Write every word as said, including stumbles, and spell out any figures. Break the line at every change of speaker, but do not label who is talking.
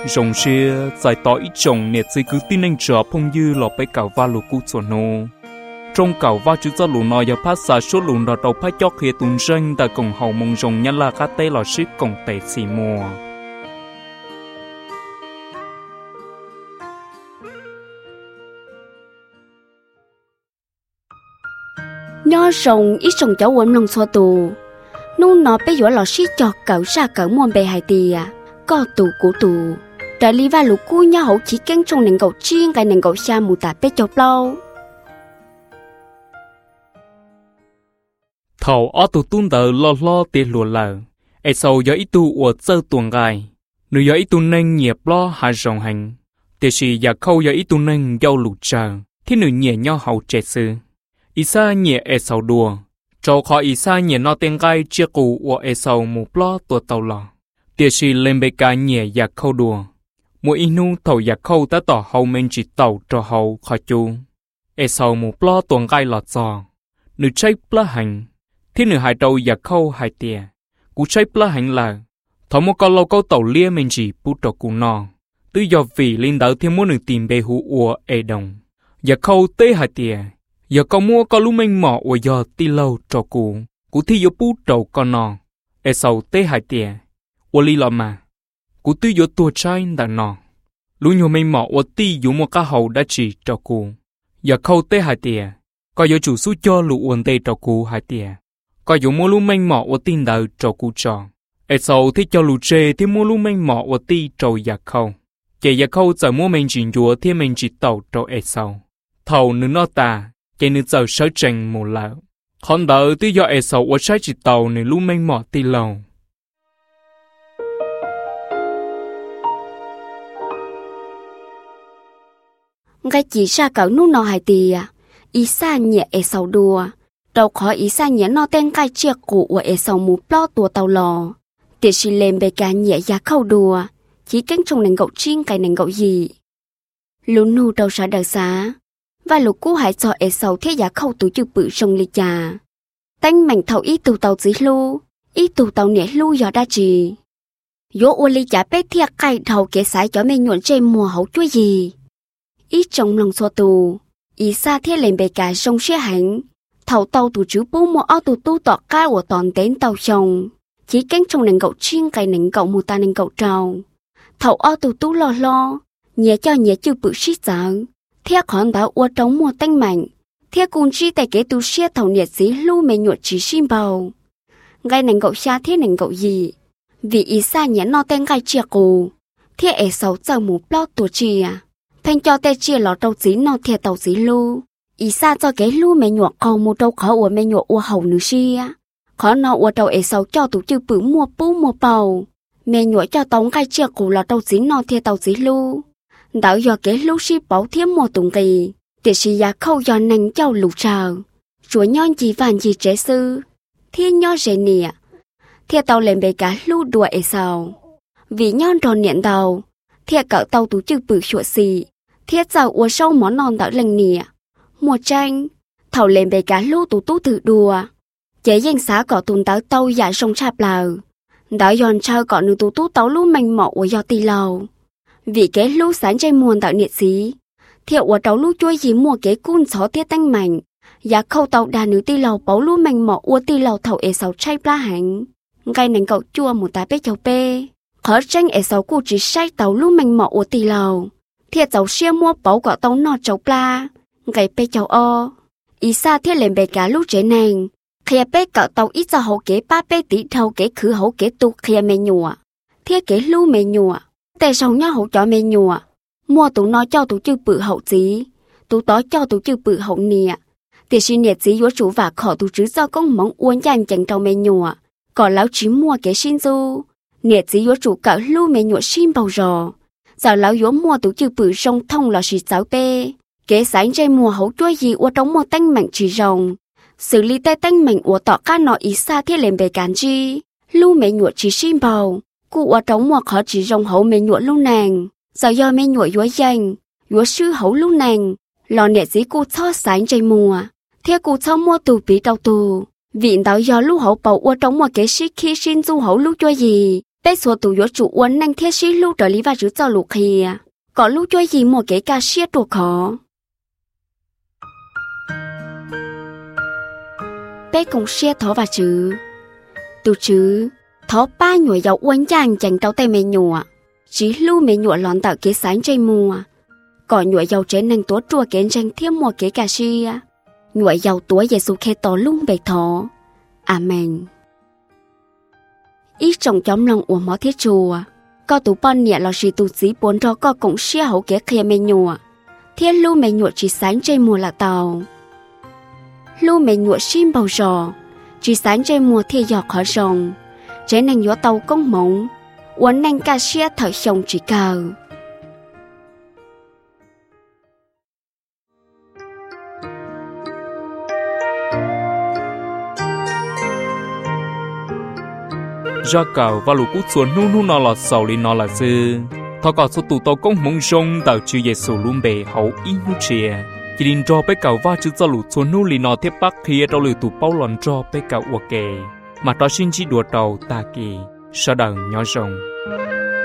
rồng xe giải tỏ ít chồng nè chỉ cứ tin anh trở phong dư lọ bay cào va lù cú chuẩn nô trong cào va chữ cho lù nọ giờ phát xả số lù nọ đầu phát chót khi tuần sinh tại cổng hậu mông rồng nhân là cá tê lọ ship cổng tệ xì mùa
nho rồng ít rồng cháu quấn lòng xua tù nu nó bây giờ lọ ship cho cậu ra cậu muôn bề hải tìa có tù của tù đại lý va lũ cú nhau hậu chỉ kén trong nền cầu chiên cái nền cầu xa mù tả bé chọc lâu
thầu ở tù tuôn tờ lo lo tiền lùa lờ ai sau giờ ít tu ở sơ tuồng gai nếu giờ ít tu nên nhịp lo hạ rồng hành tiền sĩ giờ khâu giờ ít tu nên giao lụt chờ thì nữ nhẹ nhau hậu trẻ sư ít xa nhẹ ai sau đùa cho khó ít xa nhẹ nó tên gai chia cụ ở ai sau một lo tua tàu lò tiền sĩ lên bề cá nhẹ giờ khâu đùa mỗi inu thầu giờ khâu ta tỏ hậu men chỉ tàu cho hậu khó chú ai sau một lo tuồng gai lọt giò nữ cháy pla hành thế nữ hai đầu giờ khâu hai tia cú cháy pla hành là thọ một con lâu câu tàu lia men chỉ bút trò cú nọ tư do vì linh đạo thêm muốn nữ tìm bề hú ua ê đồng giờ khâu tê hai tia giờ có mua có lú men mỏ ua giờ ti lâu trò cú cú thi yo bút trò con nọ ê sau tê hai tia ua li lọ mà cú tư yo tua trái đàn nọ lú nhiều men mỏ ua ti yo một cá hậu đã chỉ trò cú giờ khâu tê hai tia có yo chủ su cho lú uốn tê trò cú hai tia có yo mua lú men mỏ ua tin đạo trò cú trò ê sau thì cho lú chê thì mua lú men mỏ ua ti trò giờ khâu chỉ giờ khâu giờ mua men chỉ yo thì men chỉ tàu trò ê sau thầu nữ nó ta chỉ nữ giờ sở trình một lợ còn đợi tí do ê sau ua sai chỉ tàu nữ lú men mỏ ti lâu
cái chỉ ra cậu nu nọ hai tìa ý xa nhẹ ê sau đùa đầu khó ý xa nhẹ nó tên cái chia cụ của ê sau mù plo tua tàu lò tiệt xì lên bề cá nhẹ giá khâu đùa chỉ cánh trong nền gậu chiên cái nền gậu gì lũ nu đầu xa đời xá và lũ cú hãy cho ê sau thế giá khâu tủ chữ bự sông lì trà tanh mảnh thầu ý tù tàu dí lu ý tù tàu nhẹ lu gió đa trì dỗ u lì trà bế thiệt cái thầu kế sái cho mê nhuận trên mùa hậu chúa gì ít trong lòng xua tù ý xa thiết lên bề cả sông xe hành thầu tàu tù chứ bố mua ô tù tu tọt ca của toàn đến tàu sông chỉ cánh trong nền gậu chiên cái nền gậu mù ta nền gậu trào thầu ô tù tu lo lo nhẹ cho nhẹ chưa bự xít dở thiết khoản báo ua trống mua tanh mạnh thiết cùng chi tại kế tu xe thầu nhiệt dí lưu mê nhuột chỉ xin bầu gai nền gậu xa thiết nền gậu gì vì ý xa nhẹ no tên gai chia cù thiết ế xấu giờ mù plo tù chia thanh cho tê chia lọ trâu dí nó thiệt tàu dí lu ý xa cho cái lu mẹ nhuộm cầu một trâu khó ua mẹ nhuộm ua hầu nữ xia khó nó ua trâu ế sầu cho tụ chư bự mua bú mua bầu mẹ nhuộm cho tống cái chia cụ lọ trâu dí nó thiệt tàu dí lu đảo do cái lu xí bảo thiếm mua tụng kỳ để xì giá khâu do nành châu lục trào chúa nhon chỉ vàng gì trẻ sư thiên nho rể nịa thiệt tàu lên bề cá lu đùa ế sầu vì nhon tròn niệm đầu thiệt cậu tàu tụ chư bự sụa xì thiết giàu ua sâu món non đỡ lành nịa mùa tranh thầu lên bề cá lú tụ tú tự đùa chế danh xá cọ tùn táo tâu dạ sông chạp lờ đỡ giòn trao cọ nữ tụ tú táo lú manh mọ ua do tì lầu vì kế lú sáng chay muôn tạo nhiệt xí thiệu ua táo lú chuối dí mùa kế cun xó thiết tanh mảnh giá khâu tàu đà nữ tì lầu báu lú manh mọ ua tì lầu thầu ế sầu chay pla hành gai nành cậu chua một tá bê chầu bê khó tranh ế sầu cu chỉ say tàu lú manh mọ ua tì lầu thiệt cháu xia mua báu quả tông nọ cháu pla gầy bê cháu o ý xa thiết lên bề cá lúc chế nàng khía bê cỡ tàu ít cho hậu kế ba bê tí thâu kế khứ hậu kế tu khía mê nhùa thiết kế lưu mê nhùa tê sầu nhau hậu cho mê nhùa mua tụ nó cho tụ chư bự hậu chí tụ tó cho tụ chư bự hậu nịa tiệt xin nhiệt chí yếu chủ và khỏ tụ chứ do công mong uốn dành chẳng trâu mê nhùa còn lão chí mua kế xin du nhiệt chí yếu chủ cỡ lưu mê nhùa xin bầu rò giờ lão yếu mua tụ chư bự sông thông là xịt sáu bê kế sáng trên mùa hậu chuối gì ua trống mua tanh mảnh chỉ rồng xử lý tay tanh mảnh ua tọ cá nọ ý xa thiết lên bề cán chi lưu mẹ nhuộm chỉ xin bầu cụ ua trống mua khó chỉ rồng hậu mẹ nhuộm lưu nàng giờ do mẹ nhuộm yếu danh yếu sư hậu lưu nàng lò nẹt dí cụ cho sáng trên mùa thiết cụ cho mua tù bí đầu tù vị đạo do lưu hậu bầu ua trống mua kế xí khi xin du hậu lưu chuối gì bé số tụ yếu chủ uốn năng thiết sĩ lưu trở lý và giữ cho lục kia có lưu cho gì một cái ca siết đồ khó bé cũng siết thó và chứ tụ chứ thó ba nhụa dầu uốn chàng chẳng tao tay mẹ nhụa chỉ lưu mẹ nhụa lón tạo cái sáng chơi mùa còn nhụa dầu chế năng tố chua cái tranh thêm một cái ca siết nhụa dầu túa Giêsu khe tỏ lung bề thó. Amen. Ít trong chóng lòng của mó thiết chùa, có tủ bọn nhẹ là sĩ tù dí bốn cho có cũng xia hậu kế khía mê nhụa. Thiết lưu mê nhụa chỉ sáng trên mùa là tàu. Lưu mê nhụa xin bầu rò, chỉ sáng trên mùa thiết giọt khó rồng. Chế năng nhụa tàu công mống, uốn năng ca xia thở sông chỉ cao.
ra cầu và lũ cút xuống nu nu nó là sầu li nó là dư thọ có số tụ tàu công mông sông tàu chữ Giêsu luôn bề hậu in nu chia chỉ định cho bé cầu va chữ cho lũ xuống nu li nó tiếp bắc kia đâu lũ tụ bao lần cho bé cầu ok mà đó xin chỉ đùa đầu ta kỳ sau đằng nhỏ rồng